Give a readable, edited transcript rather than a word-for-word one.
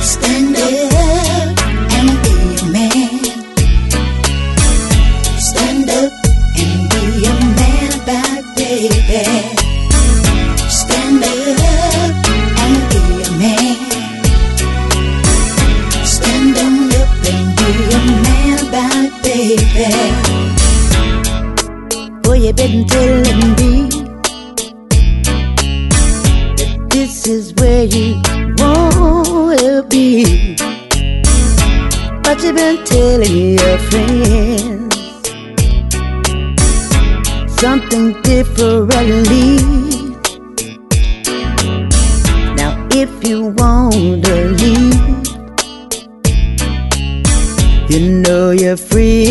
Stand up and be a man. Stand up and be a man about it, baby. Stand up and be a man. Stand on up and be a man about it, baby. Boy, you been telling me that this is where you wanna be, but you've been telling your friends something differently. Now if you wanna leave, you know you're free